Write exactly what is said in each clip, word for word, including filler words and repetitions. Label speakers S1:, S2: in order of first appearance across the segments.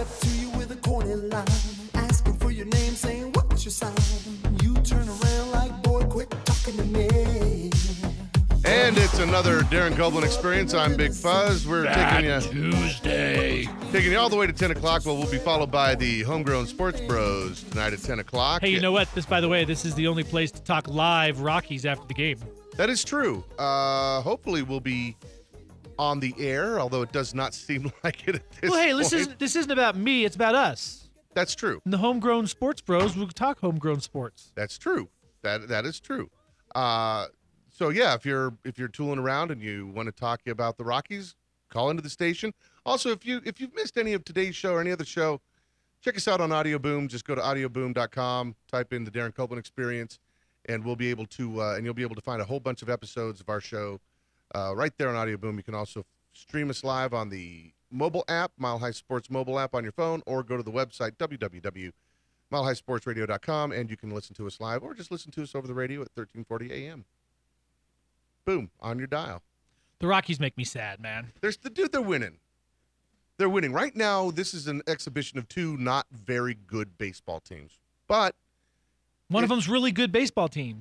S1: step to you with a corny line, asking for your name, saying what's your sign. You turn around like, boy, quit talking to me.
S2: And it's another Darren Copeland experience. I'm Big Fuzz. We're
S3: That
S2: taking you
S3: Tuesday.
S2: taking you all the way to ten o'clock. Well, we'll be followed by the Homegrown Sports Bros tonight at ten o'clock.
S4: Hey, you know what? This, by the way, this is the only place to talk live Rockies after the game.
S2: That is true. Uh, hopefully, we'll be on the air, although it does not seem like it at this
S4: Well, hey,
S2: point.
S4: this isn't this isn't about me. It's about us.
S2: That's true.
S4: And the Homegrown Sports Bros will talk homegrown sports.
S2: That's true. That that is true. Uh, so yeah, if you're if you're tooling around and you want to talk about the Rockies, call into the station. Also, if you if you've missed any of today's show or any other show, check us out on Audio Boom. Just go to audio boom dot com, type in the Darren Copeland Experience, and we'll be able to uh, and you'll be able to find a whole bunch of episodes of our show uh, right there on Audio Boom. You can also stream us live on the mobile app, Mile High Sports mobile app on your phone, or go to the website w w w dot mile high sports radio dot com, and you can listen to us live or just listen to us over the radio at thirteen forty a m Boom, on your dial.
S4: The Rockies make me sad, man.
S2: There's the dude. They're winning. They're winning right now. This is an exhibition of two not very good baseball teams, but
S4: One
S2: it,
S4: of them's really good baseball team.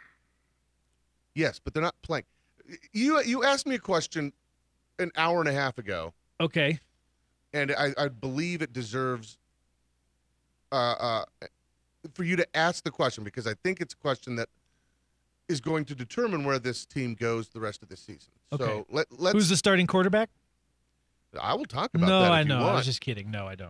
S2: yes, but they're not playing. You you asked me a question an hour and a half ago,
S4: Okay.
S2: and I, I believe it deserves uh, uh, for you to ask the question, because I think it's a question that is going to determine where this team goes the rest of the season.
S4: Okay.
S2: So let, let's.
S4: Who's the starting quarterback?
S2: I will talk about
S4: No,
S2: that if
S4: I
S2: you
S4: know.
S2: want.
S4: I was just kidding. No, I don't.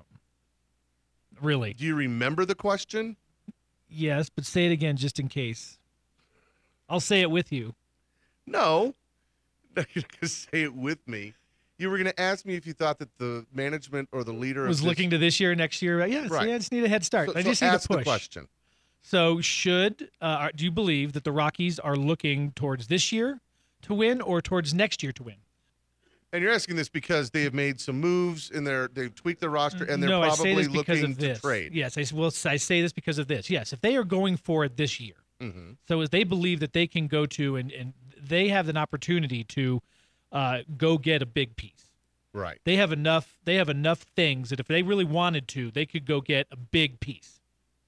S4: Really?
S2: Do you remember the question?
S4: Yes, but say it again just in case. I'll say it with you.
S2: No. You're going to say it with me. You were going to ask me if you thought that the management or the leader
S4: Was
S2: of this,
S4: looking to this year, next year. Yes,
S2: Right.
S4: yeah, I just need a head start.
S2: So,
S4: I
S2: so
S4: just need
S2: ask
S4: to push.
S2: the question.
S4: So should uh, do you believe that the Rockies are looking towards this year to win or towards next year to win?
S2: And you're asking this because they have made some moves in their, they've tweaked their roster, and they're
S4: no, I say
S2: probably
S4: this because
S2: looking
S4: of this.
S2: to trade.
S4: Yes, I s- will. I say this because of this. Yes, if they are going for it this year,
S2: Mm-hmm.
S4: so as they believe that they can go to and, and they have an opportunity to uh, go get a big piece.
S2: Right.
S4: They have enough. They have enough things that if they really wanted to, they could go get a big piece.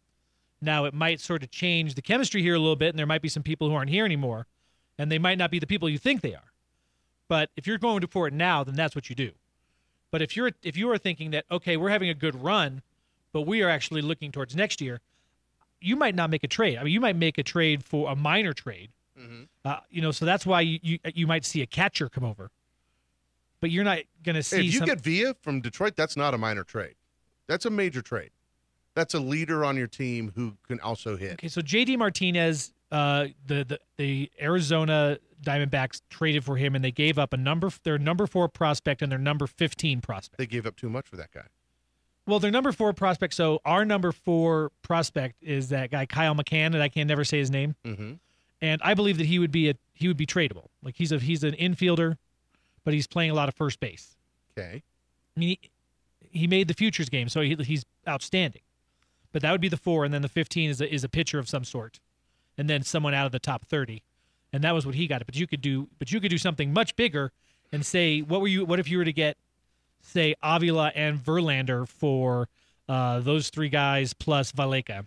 S4: Now it might sort of change the chemistry here a little bit, and there might be some people who aren't here anymore, and they might not be the people you think they are. But if you're going for it now, then that's what you do. But if you're if you are thinking that, okay, we're having a good run, but we are actually looking towards next year, you might not make a trade. I mean, you might make a trade for a minor trade.
S2: Mm-hmm.
S4: Uh, you know, so that's why you, you you might see a catcher come over. But you're not going to see.
S2: Hey, if you
S4: some,
S2: get Villa from Detroit, that's not a minor trade. That's a major trade. That's a leader on your team who can also hit.
S4: Okay, so J D Martinez, uh, the, the the Arizona Diamondbacks traded for him, and they gave up a number their number four prospect and their number fifteen prospect.
S2: They gave up too much for that guy.
S4: Well, their number four prospect. So our number four prospect is that guy Kyle McCann, and I can never say his name.
S2: Mm-hmm.
S4: And I believe that he would be a he would be tradable. Like he's a he's an infielder, but he's playing a lot of first base.
S2: Okay.
S4: I mean, he, he made the futures game, so he, he's outstanding. But that would be the four, and then the fifteen is a, is a pitcher of some sort, and then someone out of the top thirty, and that was what he got. But you could do, but you could do something much bigger, and say, what were you? What if you were to get, say, Avila and Verlander for uh, those three guys plus Valleca?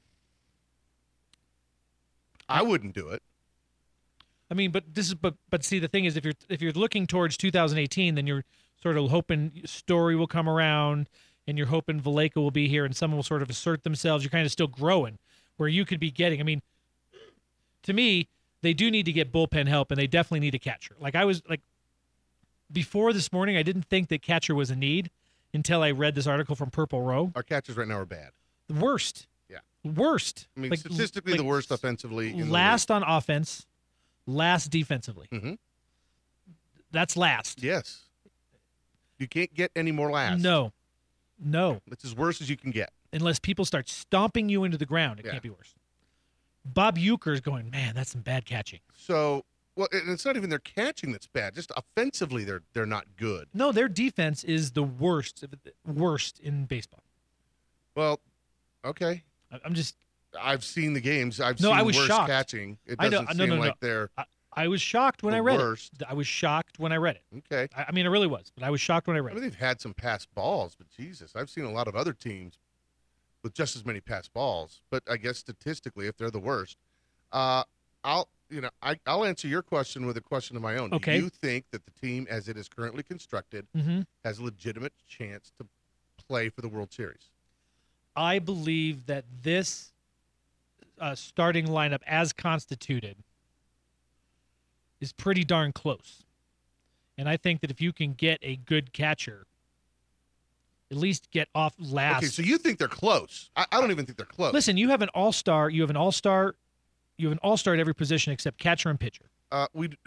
S2: I wouldn't do it.
S4: I mean, but this is but but see, the thing is, if you're if you're looking towards two thousand eighteen, then you're sort of hoping Story will come around, and you're hoping Valleca will be here, and someone will sort of assert themselves. You're kind of still growing, where you could be getting. I mean, to me, they do need to get bullpen help, and they definitely need a catcher. Like I was like before this morning, I didn't think that catcher was a need until I read this article from Purple Row.
S2: Our catchers right now are bad.
S4: The worst.
S2: Yeah.
S4: Worst.
S2: I mean,
S4: Like,
S2: statistically,
S4: like,
S2: the worst offensively. In
S4: last on offense, last defensively.
S2: the league. Mm-hmm.
S4: That's last.
S2: Yes. You can't get any more last.
S4: No. No.
S2: It's as worse as you can get.
S4: Unless people start stomping you into the ground, it
S2: Yeah.
S4: can't be worse. Bob Euchre is going, man, that's some bad catching.
S2: So, well, and it's not even their catching that's bad. Just offensively, they're they're not good.
S4: No, their defense is the worst, worst in baseball.
S2: Well, okay.
S4: I- I'm just,
S2: I've seen the games. I've
S4: No,
S2: seen
S4: I was
S2: worse
S4: shocked.
S2: catching. It
S4: I know-
S2: doesn't
S4: no,
S2: seem
S4: no, no.
S2: like they're
S4: I- I was shocked when
S2: The
S4: I read
S2: worst.
S4: it. I was shocked when I read it.
S2: Okay.
S4: I, I mean, I really was, but I was shocked when I
S2: I
S4: read
S2: mean,
S4: it.
S2: they've had some pass balls, but Jesus, I've seen a lot of other teams with just as many pass balls. But I guess statistically, if they're the worst, uh, I'll you know I, I'll answer your question with a question of my own.
S4: Okay.
S2: Do you think that the team, as it is currently constructed,
S4: Mm-hmm.
S2: has a legitimate chance to play for the World Series?
S4: I believe that this uh, starting lineup, as constituted, is pretty darn close. And I think that if you can get a good catcher, at least get off last.
S2: Okay, so you think they're close? I, I don't even think they're close.
S4: Listen, you have an all-star. You have an all-star. You have an all-star at every position except catcher and pitcher.
S2: uh, we d-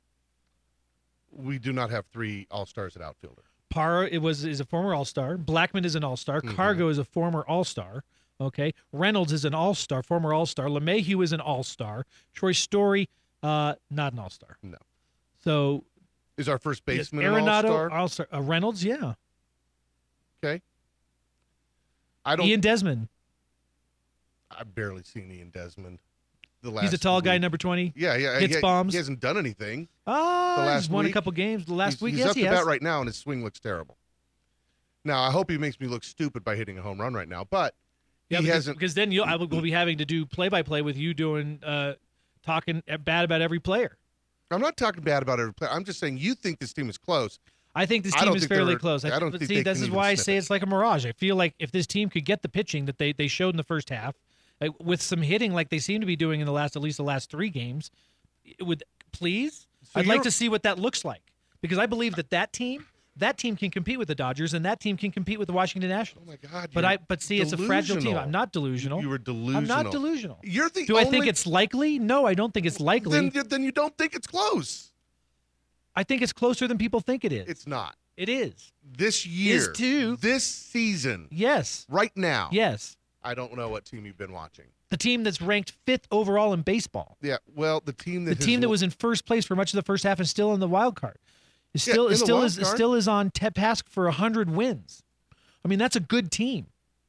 S2: we do not have three All Stars at outfielder.
S4: Parra it was is a former all-star. Blackman is an all-star.
S2: Mhm.
S4: Cargo is a former all-star. Okay, Reynolds is an all-star, former all-star. LeMahieu is an all-star. Troy Story, uh, not an all-star.
S2: No.
S4: So
S2: Is our first
S4: yes,
S2: baseman an All
S4: Arenado,
S2: Star?
S4: all-star. Uh, Reynolds, yeah.
S2: Okay. I don't.
S4: Ian Desmond,
S2: I've barely seen Ian Desmond. The last
S4: he's a tall guy,
S2: week.
S4: number twenty.
S2: Yeah, yeah.
S4: hits
S2: he,
S4: bombs.
S2: He hasn't done anything.
S4: Ah,
S2: The
S4: he's
S2: last
S4: won
S2: week?
S4: a couple games the last
S2: he's,
S4: week.
S2: He's
S4: yes,
S2: up
S4: he
S2: to
S4: has.
S2: bat right now, and his swing looks terrible. Now, I hope he makes me look stupid by hitting a home run right now, but
S4: Yeah,
S2: he
S4: because,
S2: hasn't.
S4: because then you'll, I will we'll be having to do play-by-play with you doing uh, talking bad about every player.
S2: I'm not talking bad about every player. I'm just saying you think this team is close.
S4: I think this
S2: I
S4: team
S2: don't
S4: is
S2: think
S4: fairly
S2: they're-
S4: close.
S2: I don't
S4: but
S2: think
S4: see,
S2: they
S4: this
S2: can
S4: is
S2: even
S4: why I
S2: sniff
S4: say
S2: it.
S4: it's like a mirage. I feel like if this team could get the pitching that they, they showed in the first half, uh, with some hitting like they seem to be doing in the last at least the last three games, it would please.
S2: So
S4: I'd like
S2: you're-
S4: to see what that looks like because I believe that that team that team can compete with the Dodgers and that team can compete with the Washington
S2: Oh
S4: Nationals.
S2: my God!
S4: But
S2: you're
S4: I but see, it's a fragile team.
S2: delusional.
S4: I'm not delusional.
S2: You were delusional.
S4: I'm not delusional.
S2: You're the
S4: Do I think
S2: only-
S4: it's likely? No, I don't think it's likely.
S2: Then, you- then you don't think it's close.
S4: I think it's closer than people think it is.
S2: It's not.
S4: It is.
S2: This year,
S4: too.
S2: this season,
S4: Yes.
S2: right now.
S4: Yes.
S2: I don't know what team you've been watching.
S4: The team that's ranked fifth overall in baseball.
S2: Yeah, well, the team that
S4: The
S2: has
S4: team that
S2: lo-
S4: was in first place for much of the first half and still in the wild card. Is
S2: Yeah,
S4: still
S2: in
S4: is
S2: the
S4: still
S2: wild
S4: is
S2: card.
S4: still is on te- task for one hundred wins. I mean, that's a good team.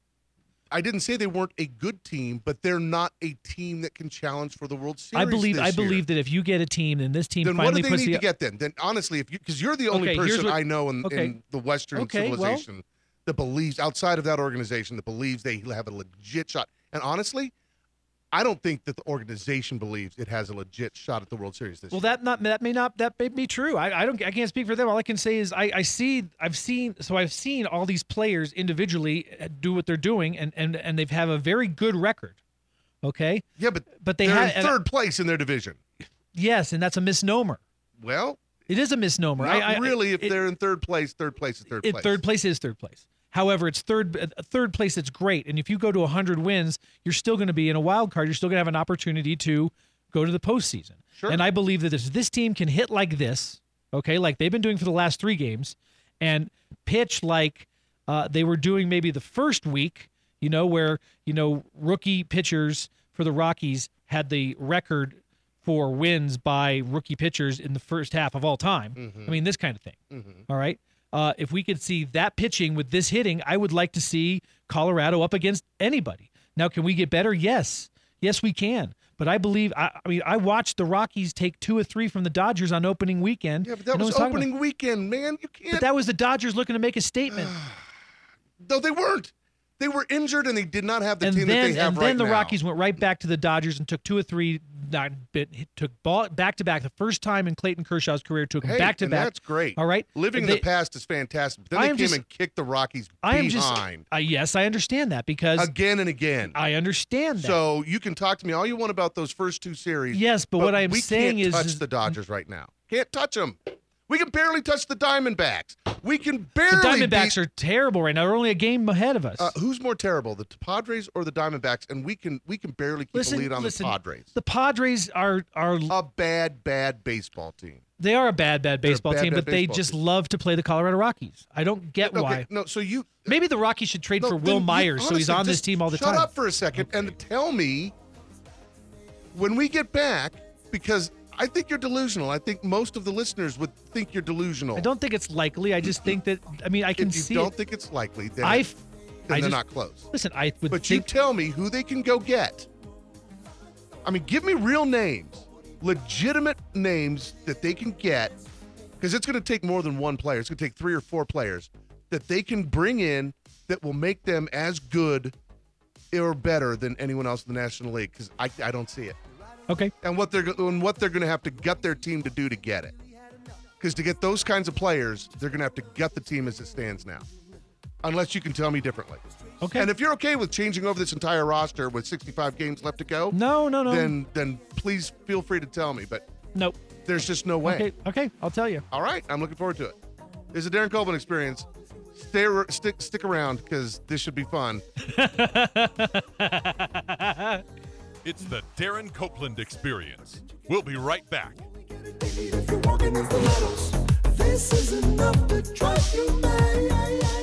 S2: I didn't say they weren't a good team, but they're not a team that can challenge for the World Series.
S4: I believe
S2: this
S4: I
S2: year.
S4: believe that if you get a team and this team
S2: Then what
S4: finally
S2: do they
S4: puts
S2: need
S4: the
S2: to get then? Then honestly, if you because you're the only
S4: Okay, here's
S2: person
S4: what-
S2: I know in,
S4: okay.
S2: in the Western
S4: Okay, well-
S2: civilization that believes outside of that organization that believes they have a legit shot. And honestly, I don't think that the organization believes it has a legit shot at the World Series this
S4: Well,
S2: year.
S4: that not that may not that may be true. I, I don't I can't speak for them. All I can say is I, I see I've seen so I've seen all these players individually do what they're doing and and and they've have a very good record. Okay,
S2: yeah, but
S4: but they
S2: they're
S4: have
S2: in
S4: and-
S2: third place in their division.
S4: yes, and that's a misnomer.
S2: Well,
S4: It is a misnomer.
S2: not
S4: I, I,
S2: really. If
S4: it-
S2: they're in third place, third place is third
S4: it,
S2: place.
S4: third place is third place. However, it's third uh, third place. It's great, and if you go to one hundred wins, you're still going to be in a wild card. You're still going to have an opportunity to go to the postseason.
S2: Sure.
S4: And I believe that if this team can hit like this, okay, like they've been doing for the last three games, and pitch like uh, they were doing maybe the first week, you know, where you know rookie pitchers for the Rockies had the record for wins by rookie pitchers in the first half of all time.
S2: Mhm.
S4: I mean, this kind of thing.
S2: Mhm.
S4: All right. Uh, if we could see that pitching with this hitting, I would like to see Colorado up against anybody. Now, can we get better? Yes. Yes, we can. But I believe, I, I mean, I watched the Rockies take two or three from the Dodgers on opening weekend.
S2: Yeah, but that
S4: and I
S2: was
S4: talking about-
S2: opening weekend, man. You can't.
S4: But that was the Dodgers looking to make a statement.
S2: No, they weren't. They were injured, and they did not have the
S4: and
S2: team
S4: then,
S2: that they have
S4: and
S2: right
S4: then the
S2: now.
S4: Rockies went right back to the Dodgers and took two or three, not bit, took ball back to back. The first time in Clayton Kershaw's career, took
S2: Hey,
S4: back to
S2: and
S4: back.
S2: that's great.
S4: All right,
S2: Living in
S4: They-
S2: the past is fantastic. But then
S4: I
S2: they
S4: am
S2: came
S4: just-
S2: and kicked the Rockies
S4: I am just,
S2: behind
S4: uh, yes, I understand that because
S2: again and again.
S4: I understand that.
S2: So you can talk to me all you want about those first two series.
S4: Yes, but what I'm
S2: we
S4: saying
S2: can't
S4: is-
S2: touch
S4: is-
S2: the Dodgers right now. Can't touch them. We can barely touch the Diamondbacks. We can
S4: the
S2: barely.
S4: Diamondbacks
S2: beat,
S4: are terrible right now. They're only a game ahead of us.
S2: Uh, who's more terrible, the Padres or the Diamondbacks? And we can we can barely keep
S4: listen,
S2: a lead on
S4: listen,
S2: the Padres.
S4: The Padres are are
S2: A bad, bad baseball team.
S4: they are a bad, bad
S2: They're a
S4: baseball
S2: bad,
S4: team,
S2: bad
S4: but they
S2: baseball
S4: just
S2: team.
S4: love to play the Colorado Rockies. I don't get
S2: Okay,
S4: why.
S2: no. So you
S4: Maybe the Rockies should trade
S2: no,
S4: for Will
S2: then you-
S4: Myers so he's
S2: honestly,
S4: on this
S2: just
S4: team all the
S2: shut
S4: time.
S2: up for a second and tell me when we get back, because I think you're delusional. I think most of the listeners would think you're delusional.
S4: I don't think it's likely. I just think that I mean I can
S2: if you
S4: see
S2: don't
S4: it.
S2: think it's likely, then,
S4: I
S2: then
S4: f-
S2: they're
S4: I just-
S2: not close.
S4: Listen, I would
S2: But you
S4: think
S2: tell me who they can go get. I mean, give me real names. legitimate names that they can get, because it's going to take more than one player. It's going to take three or four players that they can bring in that will make them as good or better than anyone else in the National League, because I, I don't see it.
S4: Okay.
S2: And what they're go- and what they're going to have to gut their team to do to get it. Because to get those kinds of players, they're going to have to gut the team as it stands now. Unless you can tell me differently.
S4: Okay.
S2: And if you're okay with changing over this entire roster with sixty-five games left to go,
S4: No, no, no.
S2: then then please feel free to tell me. But
S4: Nope.
S2: there's just no way.
S4: Okay, okay, I'll tell you.
S2: All right, I'm looking forward to it. It's a Darren Copeland experience. Stay ar- stick stick around because this should be fun.
S3: It's the Darren Copeland experience. We'll be right back.
S1: If you're walking in stilettos, this is enough to drive you mad.